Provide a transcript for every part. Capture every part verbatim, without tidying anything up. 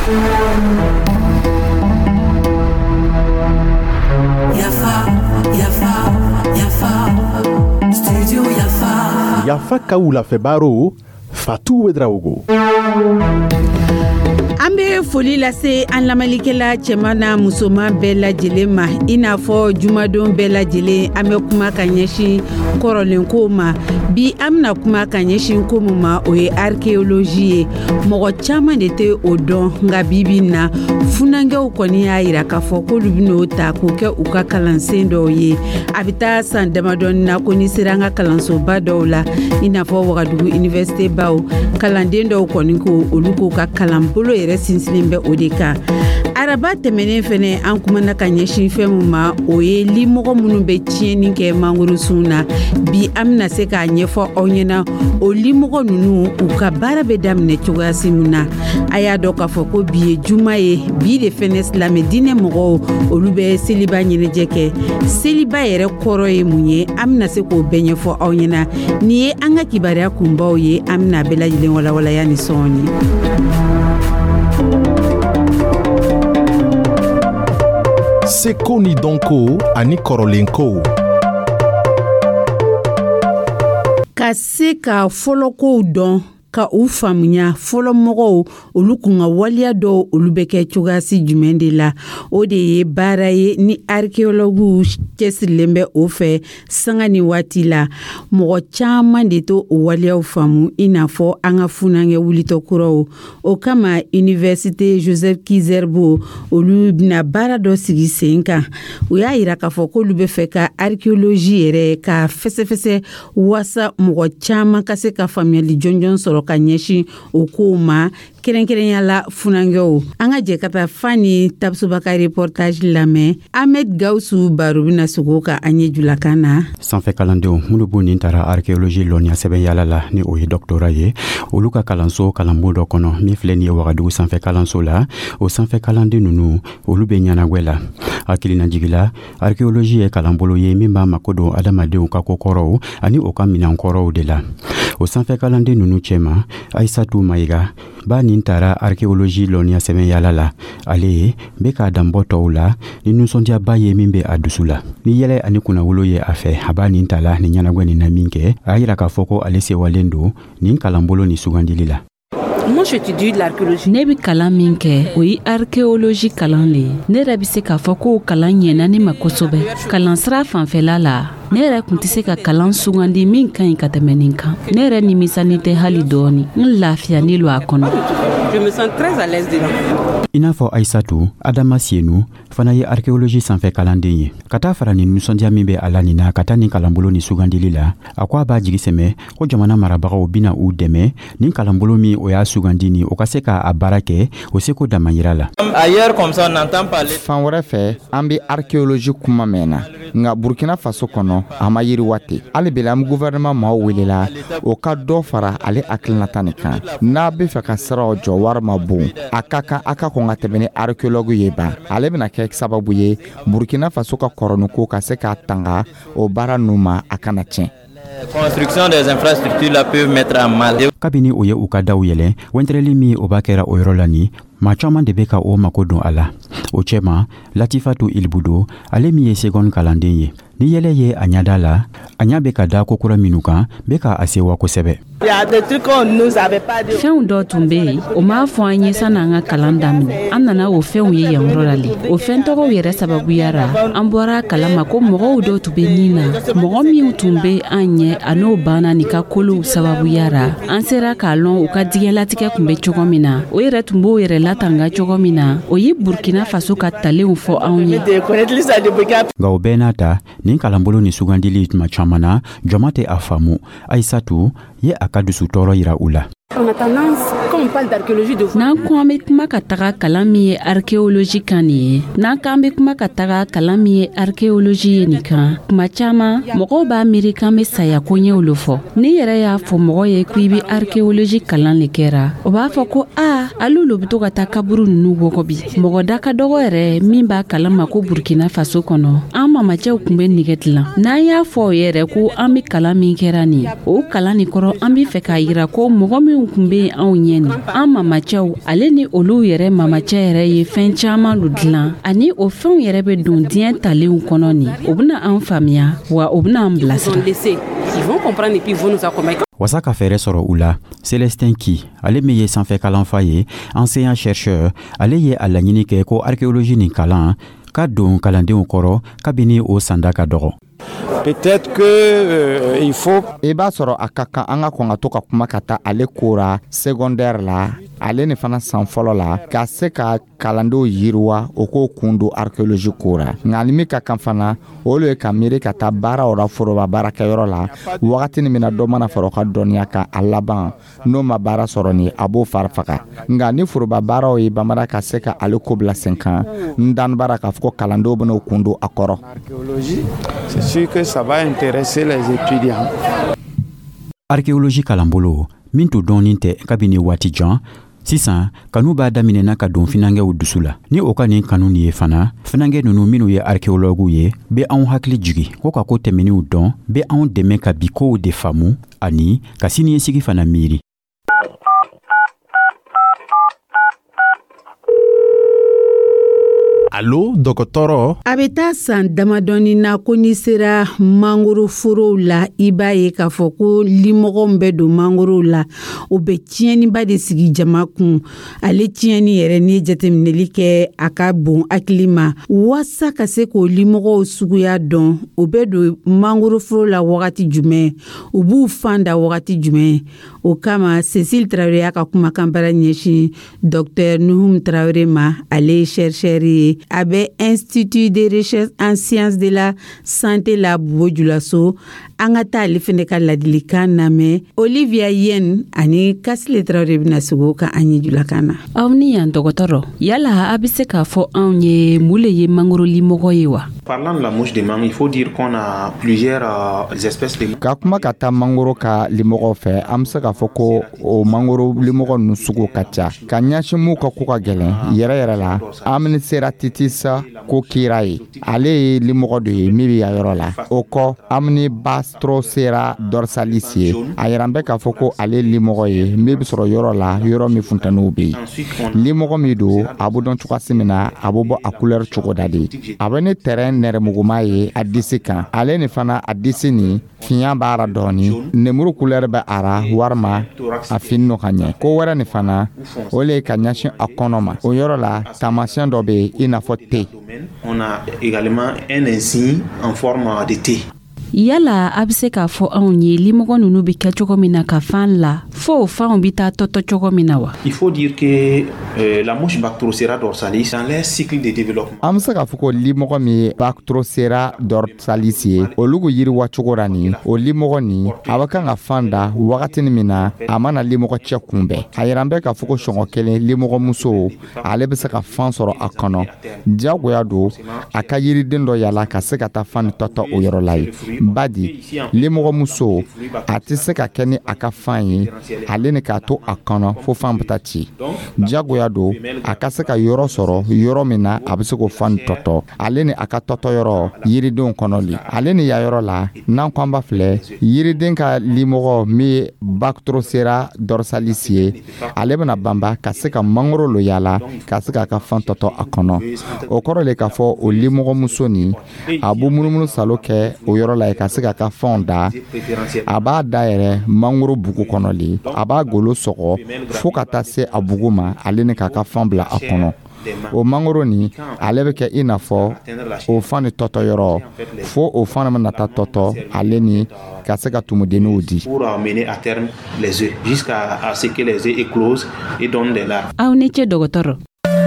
Yafa, Yafa, Yafa, Studio Yafa. Yafa Kaoula Febaro, Fatou Wedraogo. An bɛ foli lase an lamɛnnikɛla cɛman na musoman bɛɛ lajɛlen ma i n'a fɔ jumadon bɛɛ lajɛlen an bɛ kuma ka ɲɛsin kɔrɔlenko ma bi an bɛna kuma ka ɲɛsin ko min ma o ye archéologie ye mɔgɔ caman de tɛ o dɔn nka bibi in na funangɛw kɔni y'a jira k'a fɔ k'olu bɛn'o ta k'o kɛ u ka kalansen dɔw ye a bɛ taa san damadɔni na ko ni sera an ka kalansoba dɔw la i n'a fɔ Wagadugu université baw kalanden dɔw kɔni ko olu k'u ka kalanbolo yɛrɛ sinsinnen bɛ o de kan araba tɛmɛnen fɛnɛ an kumana ka ɲɛsin fɛn min ma o ye limɔgɔ minnu bɛ tiɲɛni kɛ mangorosun na bi an bɛna se k'a ɲɛfɔ aw ɲɛna o limɔgɔ ninnu u ka baara bɛ daminɛ cogoyasi min na a y'a dɔn k'a fɔ ko bi ye juma ye bi de fɛnɛ silamɛ diinɛ mɔgɔw olu bɛ seliba ɲɛnajɛ kɛ seliba yɛrɛ kɔrɔ ye mun ye an bɛna se k'o bɛɛ ɲɛfɔ aw ɲɛna nin ye an ka kibaruya kunbaw ye an bɛna bɛɛ lajɛlen walawalaya ni sɔɔni. Seko ni donko ani kɔrɔlenko. Ka se ka fɔlɔkow dɔn ka u faamuya fɔlɔ mɔgɔw olu kun ka waliya dɔw olu bɛ kɛ cogoyasi jumɛn de la o de ye baara ye ni archéologues cɛsirilen bɛ o fɛ sanga ni waati la mɔgɔ caman de to o waliyaw faamu i n'a fɔ an ka funangɛ wulitɔkuraw o kama université Joseph Kizerbo olu bɛna baara dɔ sigi sen kan u y'a jira k'a fɔ k'olu bɛ fɛ ka archéologie yɛrɛ ka fɛsɛfɛsɛ wasa mɔgɔ caman ka se ka faamuyali jɔnjɔn sɔrɔ ka ɲɛsin o kow ma kɛrɛnkɛrɛnya la funangɛw an ka jɛ ka taa Fani Tabsoba ka reportage lamɛn Ahmed Gawusu Baro bɛna sogo ka an ye julakan na sanfɛ kalandenw minnu b'u nin taara archéologie lɔnniya sɛbɛn yala la ni o ye doctorat ye olu ka kalanso kalanbo dɔ kɔnɔ min filɛ nin ye Wagadugu sanfɛ kalanso la o sanfɛ kalanden ninnu olu bɛ ɲanagwɛ la hakilina jigila archéologie ye kalanbolo ye min b'a mako don adamadenw ka kokɔrɔw ani o ka minankɔrɔw de la o sanfɛ kalanden ninnu cɛma Aïssatou Maïga b'a nin taara archéologie lɔnniya sɛbɛn yala la ale bɛ k'a danbɔ tɔw la ni nisɔndiyaba ye min bɛ a dusu la ni yɛlɛ ani kunnawolo ye a fɛ a b'a nin ta la ni ɲɛnagwɛ nin na min kɛ a yira k'a fɔ ko ale sewalen don nin kalanbolo ni sugandili la. Moi, j'étudie de l'archéologie. Ne bi kalan min kɛ o ye archéologie kalan le ye ne yɛrɛ bɛ se k'a fɔ ko kalan ɲɛna ne ma kosɛbɛ kalan sira fanfɛla la ne yɛrɛ kun tɛ se ka kalan sugandi min ka ɲi ka tɛmɛ nin kan ne yɛrɛ nimisani tɛ hali dɔɔni n lafiyani lo a kɔnɔ. Je me sens très à l'aise dedans. I n'a fɔ Aïssatou Adama Sienu fana ye archéologie sanfɛ kalanden ye ka taa fara nin nisɔndiya min bɛ a la nin na ka taa nin kalanbolo ni sugandili la a ko a b'a jigi sɛmɛ ko jamana marabagaw bina u dɛmɛ nin kalanbolo min o y'a sugandi ni o ka se k'a baara kɛ o seko dama yira la. Fan wɛrɛ fɛ an bɛ archéologie kuma mɛn na nka Burkina Faso kɔnɔ a ma yiriwa ten hali bi an gouvernement maaw welela o ka dɔ fara ale hakilinata nin kan n'a bɛ fɛ ka siraw jɔ wari ma bon a ka kan a ka kɔn ka tɛmɛ ni archéologue ye ban ale bɛna kɛ sababu ye Burkina Faso ka kɔrɔniko ka se k'a tanga o baara ninnu ma a kana tiɲɛ. Construction des infrastructures la peuvent mettre en mal. Kabini o ye u ka daw yɛlɛ wɛntrɛli min o b'a kɛra o yɔrɔ la ni maa caman de bɛ ka o mako don a la o cɛma Latifatu Ilbudo ale min ye seconde kalanden ye ni yɛlɛ ye a ɲada la a ɲa bɛ ka da kokura minnu kan bɛ ka a sewa kosɛbɛ. Fɛnw dɔ tun bɛ yen o m'a fɔ an ye sanni an ka kalan daminɛ an nana o fɛnw ye yan yɔrɔ la le o fɛn tɔgɔw yɛrɛ sababuyara an bɔra kalama ko mɔgɔw dɔw tun bɛ nin na mɔgɔ minnu tun bɛ an ɲɛ a n'o banna ni ka kolow sababuyara an sera k'a lɔn u ka diɲɛlatigɛ tun bɛ cogo min na o yɛrɛ tun b'o yɛrɛ latanga cogo min na o ye Burkina Faso ka talenw fɔ anw ye. Nka o bɛɛ n'a ta nin kalanbolo ni sugandili tuma caman na jɔnma tɛ a faamu Aïssatou ye a ka dusu tɔɔrɔ yira u la. N'an ko an bɛ kuma ka taga kalan min ye archéologie kan nin ye n'an k'an bɛ kuma ka taga kalan min ye archéologie ye nin kan kuma caman mɔgɔw b'a miiri k'an bɛ saya ko ɲɛw lo fɔ n'i yɛrɛ y'a fɔ mɔgɔ ye ko i bɛ archéologie kalan le kɛra o b'a fɔ ko a hali olu bɛ to ka taa kaburu ninnu wɔgɔbi mɔgɔ da ka dɔgɔ yɛrɛ min b'a kalan ma ko Burkina Faso kɔnɔ an mamacɛw kun bɛ nɛgɛ dilan n'an y'a fɔ o yɛrɛ ko an bɛ kalan min kɛra nin o kalan nin kɔrɔ an bɛ fɛ k'a yira ko mɔgɔ minw kun bɛ anw ɲɛ nin an mamacɛw ale ni olu yɛrɛ mamacɛ yɛrɛ ye fɛn caman lu dilan ani o fɛnw yɛrɛ bɛ don diɲɛ talenw kɔnɔ nin o bɛna an faamuya wa o bɛna an bilasira. Wasa ka fɛɛrɛ sɔrɔ u la, Célestin Ki, ale min ye sanfɛ kalanfa ye, enseignant chercheur, ale ye a laɲini kɛ ko archéologie nin kalan ka don kalandenw kɔrɔ kabini o sanda ka dɔgɔ. Peut-être que euh, il faut e b'a sɔrɔ a ka kan an ka kɔn ka to ka kuma ka taa ale kora secondaire la ale ni fana san fɔlɔ la ka se ka kalandenw yiriwa o k'o kun don archéologie kora nka ni min ka kan fana olu ye ka miiri ka taa baara o la foroba baarakɛyɔrɔ la wagati ni mina dɔ mana fara o ka dɔnniya kan a laban n'o ma baara sɔrɔ ni a b'o fari faga nka ni foroba baaraw ye bamara ka se ka ale ko bila sen kan n danbara k'a fɔ ko kalandenw bɛna o kun don a kɔrɔ. C'est sûr que ça va intéresser les étudiants. Archéologie kalanbolo min to dɔɔnin tɛ kabini waati jan sisan kanu b'a daminɛna ka don finankɛw dusu la ni o ka nin kanu nin ye fana finankɛ ninnu minnu ye archéologues ye bɛ anw hakili jigi ko ka ko tɛmɛniw dɔn bɛ anw dɛmɛ ka bi kow de faamu ani ka siniɲɛsigi fana miiri. Allo, dɔgɔtɔrɔ? A bɛ taa san damadɔni na ko n'i sera mangoro forow la i b'a ye k'a fɔ ko limɔgɔw bɛ don mangorow la o bɛ tiɲɛniba de sigi jama kun ale tiɲɛni yɛrɛ ni jateminɛli kɛ a ka bon hakili ma wasa ka se k'o limɔgɔw suguya dɔn o bɛ don mangoro foro la wagati jumɛn u b'u fan da wagati jumɛn o kama Cécile Traoré y'a ka kumakan bara ɲɛsin Docteur Nuhum Traoré ma ale ye chercheur ye a bɛ Institut de recherche en sciences de la santé la Bojulaso an ka taa ale fɛnɛ ka ladilikan lamɛn Olivia Yen ani Kasile Traoré bɛna sigi ka an ɲɛjulakan na. Aw ni yan dɔgɔtɔrɔ yala a bɛ se k'a fɔ anw ye mun le ye mangoro limɔgɔ ye wa? Parlant de la mouche de mangue, il faut dire qu'on a plusieurs euh, espèces de... Ka kuma ka taa mangoro ka limɔgɔ fɛ an bɛ se k'a fɔ ko o mangoro limɔgɔ ninnu sugu ka ca ka ɲɛsin mun ka ko ka gɛlɛn yɛrɛ yɛrɛ la Amniceratitis ko kira ye ale ye limɔgɔ de ye min bɛ yan yɔrɔ la o kɔ Amnibastrosera dorsalis ye a yɛrɛ bɛ k'a fɔ ko ale limɔgɔ ye min bɛ sɔrɔ yɔrɔ la yɔrɔ min funtɛniw bɛ yen limɔgɔ min don a bɛ dɔn cogoya min na a bɛ bɔ a couleur cogo da de a bɛ ne terrain nɛrɛmuguma ye a disi kan ale ni fana a disi ni fiɲɛ b'ara dɔɔni nemuru couleur bɛ ara warima a fin nɔ ka ɲɛ ko wɛrɛ ni fana o le ka ɲɛsin a kɔnɔ ma o yɔrɔ la taamasiyɛn dɔ bɛ i n'a fɔ te. On a également un insigne en forme de T. Yala a bɛ se k'a fɔ anw ye limɔgɔ ninnu bɛ kɛ cogo min na ka fan la fo o fanw bɛ taa tɔtɔ cogo min na wa? Il faut dire que euh, la mouche Bactrocera dorsalis dans leur cycle de développement. An bɛ se k'a fɔ ko limɔgɔ min ye Bactrocera dorsalis ye olu ko yiriwa cogo ra ni o limɔgɔ nin a bɛ kan ka fan da wagati min na a mana limɔgɔ cɛ kunbɛn a yɛrɛ bɛ k'a fɔ ko sɔngɔ kelen limɔgɔ muso ale bɛ se ka fan sɔrɔ a kɔnɔ jagoya don a ka yiriden dɔ yala ka se ka taa fan tɔtɔ o yɔrɔ la ye. Badi limɔgɔ muso a tɛ se ka kɛ ni a ka fan ye ale ni k'a to a kɔnɔ fo fan bɛ taa ci jagoya don a ka se ka yɔrɔ sɔrɔ yɔrɔ min na a bɛ se k'o fan tɔtɔ ale ni a ka tɔtɔ yɔrɔ yiridenw kɔnɔli ale ni ya yɔrɔ la n'an ko an b'a filɛ yiriden ka limɔgɔ min ye Bactrocera dorsalis ye ale bɛna banba ka se ka mangoro lo yala ka se k'a ka fan tɔtɔ a kɔnɔ o kɔrɔ le k'a fɔ o limɔgɔ muso ni a b'u munumunu salo kɛ o yɔrɔ la ka se ka ka fanw da a b'a da yɛrɛ mangoro bugu kɔnɔli a b'a golo sɔgɔ fo ka taa se a bugu ma ale ni k'a ka fan bila a kɔnɔ o mangoro ni ale bɛ kɛ i n'a fɔ o fan ni tɔtɔ yɔrɔ fo o fan mana taa tɔtɔ ale ni ka se ka tumudenniw di. Pour amener à terme les œufs jusqu'à ce que les œufs éclosent et donnent des larves. Aw ni ce dɔgɔtɔrɔ.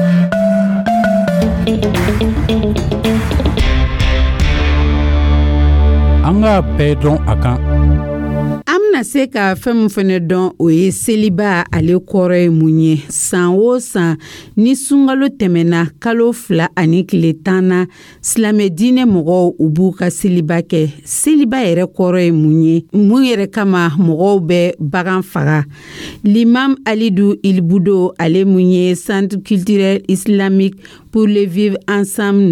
An ka bɛɛ dɔn a kan. An bɛna se ka fɛn min fɛnɛ dɔn o ye seliba ale kɔrɔ ye mun ye san o san ni sunkalo tɛmɛna kalo fila ani tile tan na silamɛ diinɛ mɔgɔw u b'u ka seliba kɛ seliba yɛrɛ kɔrɔ ye mun ye mun yɛrɛ kama mɔgɔw bɛ bagan faga l'imam Alidu Ilbudo ale mun ye centre culturel islamique pour le vivre ensemble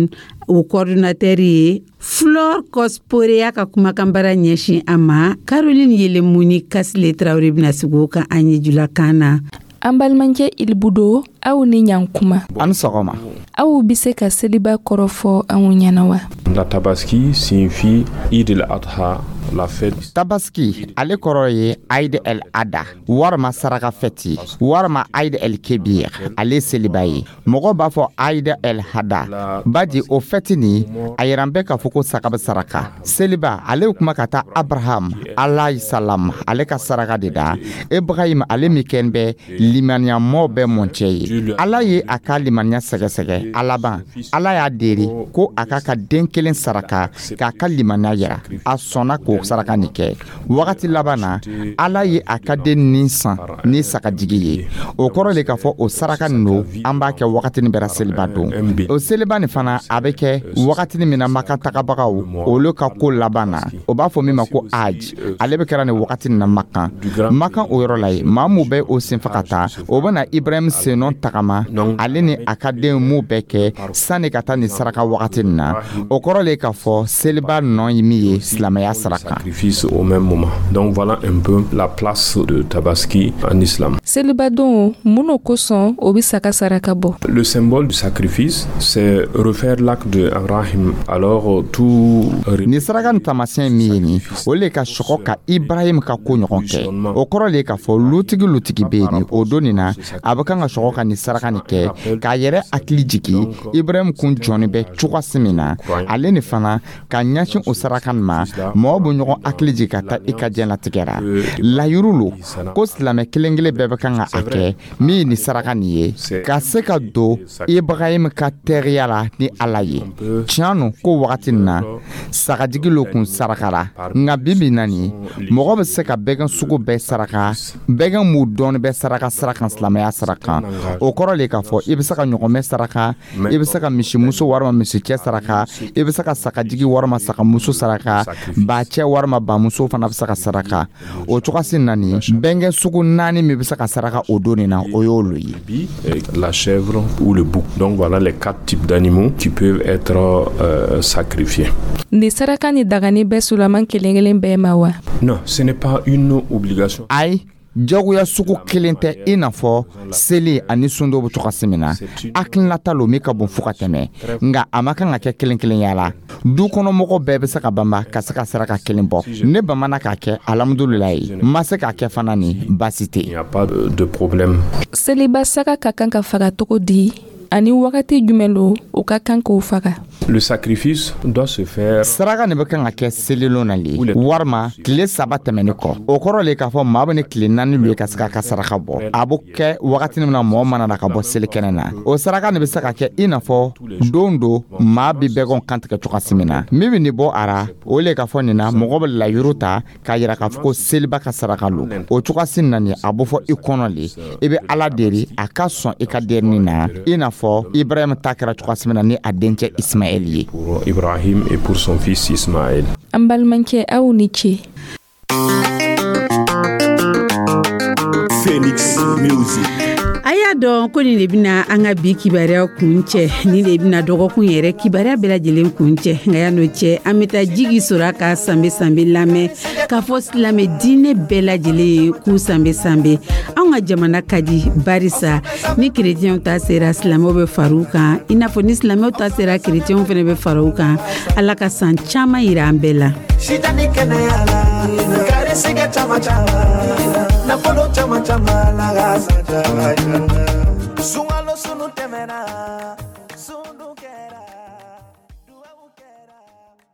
o coordinateur ye Flore Kosporea ka kumakan bara ɲɛsin a ma. Caroline Yelemuni Kasile Traoré bena sigi o kan an ye jula kan na. An balimankɛ Ilbudo, aw ni ɲankuma. An sɔgɔma. Aw bi se ka seliba kɔrɔfɔ anw ɲɛna wa? La Tabaski signifie Eid al-Adha, la fête. Tabaski ale kɔrɔ ye Eid al-Adha, warma saraka fɛti, warma Eid al-Kebir, ale seliba ye. Mɔgɔ b'a fɔ Eid al-Adha, baji o fɛti ni a yiran bɛ k'a fɔ ko sagabe saraka. Seliba ale kuma ka taa Abraham alayhi salam ale ka saraka de da. Ibrahim ale mi kɛn bɛ limaniya mɔɔ bɛ mɔncɛ ye. Ala ye a ka limaniya sɛgɛsɛgɛ alaban. Ala y'a deri ko a ka ka den kelen saraka k'a ka limaniya yira. A sɔnna ko saraka ni kɛ. Wagati laban na Ala ye a ka den nin san ni sagajigi ye. O kɔrɔ le k'a fɔ o saraka nin do an b'a kɛ wagati ni bɛra seliba don. O seliba ni fana a bɛ kɛ wagati ni mina maka tagabagaw olu ka ko laban na. O b'a fɔ min ma ko Hajj. Ale bɛ kɛra ni wagati na Makan. Makan o yɔrɔ la ye maa mu bɛ o sen faga ta o bɛna Ibrahim senɔn tagama ale ni a ka den mu bɛɛ kɛ sani ka taa ni saraka wagati na. O kɔrɔ le k'a fɔ seliba nɔ ye min ye silamɛya saraka. Sacrifice au même moment. Donc voilà un peu la place de Tabaski en islam. Seliba don muno kosɔn o bi saka saraka bɔ. Le symbole du sacrifice c'est refaire l'acte de Abraham. Alors tout ni saraka ni tamasiyɛn min ye ni o le ka sɔgɔ ka Ibrahim ka ko ɲɔgɔn kɛ. O kɔrɔ le k'a fɔ lutigi lutigi bɛ yen o don nin na a bɛ kan ka sɔgɔ ka ni saraka ni kɛ k'a yɛrɛ hakili jigi Ibrahim kun jɔnni bɛ cogoya min na ale ni fana ka ɲɛsin o saraka nin ma mɔgɔ bɛ ɲɔgɔn hakili jigi ka taa i ka diɲɛlatigɛ ra. Layiru lo ko silamɛ kelen kelen bɛɛ bɛ kan ka a kɛ min ni saraka nin ye ka se ka don Ibrahim ka teriya la ni Ala ye. Tiɲɛ no ko wagati nin na sagajigi lo kun sarakara nka bibi na ni mɔgɔ bɛ se ka bɛgɛn sugu bɛɛ saraka bɛgɛn mu dɔɔni bɛ saraka saraka silamɛya saraka. O kɔrɔ le k'a fɔ i bɛ se ka ɲɔgɔnmɛ saraka i bɛ se ka misimuso warima misikɛ saraka i bɛ se ka sagajigi warima sagamuso saraka baacɛ warima bamuso fana bɛ se ka saraka. O cogoya na ni bɛngɛ sugu naani min bɛ se ka saraka o don nin na o y'olu ye. La chèvre ou le bouc. Donc voilà les quatre types d'animaux qui peuvent être euh, sacrifiés. Ni saraka ni dagani bɛ sulaman kelen kelen bɛɛ ma wa? Non, ce n'est pas une obligation. Ayi. Jagoya sugu kelen tɛ i n'a fɔ seli ani sundo bɛ cogoya min na hakilinata lo min ka bon fo ka tɛmɛ nka a ma kan ka kɛ kelen kelen yala du kɔnɔ mɔgɔ bɛɛ bɛ se ka banba ka se ka saraka kelen bɔ ne bamana k'a kɛ alhamdulilayi ma se k'a kɛ fana ni baasi tɛ. Il n'y a pas de, de problème. Seliba saga ka kan ka faga cogo di ani wagati jumɛn lo o ka kan k'o faga? Le sacrifice doit se faire. Saraka ne bɛ kan ka kɛ selilon na le warima tile saba tɛmɛni kɔ. O kɔrɔ le k'a fɔ maa bɛ ni tile naani lu ye ka se k'a ka saraka bɔ. A bɛ kɛ wagati min na mɔgɔ mana na ka bɔ seli kɛnɛ na. O saraka ne bɛ se ka kɛ i n'a fɔ don don maa bɛ bɛgɛn kantigɛ cogoya min na. Min bɛ nin bɔ a ra o le k'a fɔ nin na mɔgɔ bɛ layiru ta k'a yira k'a fɔ ko seliba ka saraka lo. O cogoya na ni a bɛ fɔ i kɔnɔ le i bɛ Ala deri a ka sɔn i ka dɛrɛni na i n'a fɔ Ibrahim ta kɛra cogoya min na ni a dencɛ Ismaël. Pour Ibrahim et pour son fils Ismaël. An balimankɛ aw ni ce. Phoenix Music. A y'a dɔn ko nin de bɛna an ka bi kibaruya kun cɛ nin de bɛna dɔgɔkun yɛrɛ kibaruya bɛɛ lajɛlen kun cɛ nka y'a n'o cɛ an bɛ taa Jigi sɔrɔ a ka sanbe sanbe lamɛn k'a fɔ silamɛ diinɛ bɛɛ lajɛlen ye k'u sanbe sanbe anw ka jamana ka di barisa ni kerecɛnw ta sera silamɛw bɛ far'u kan i n'a fɔ ni silamɛw ta sera kerecɛnw fana bɛ far'u kan Ala ka san caman yira an bɛɛ la. Sitani kɛnɛya la kari sɛgɛ caman caman nafolo caman caman la ka sa caman sunkalo sunu tɛmɛna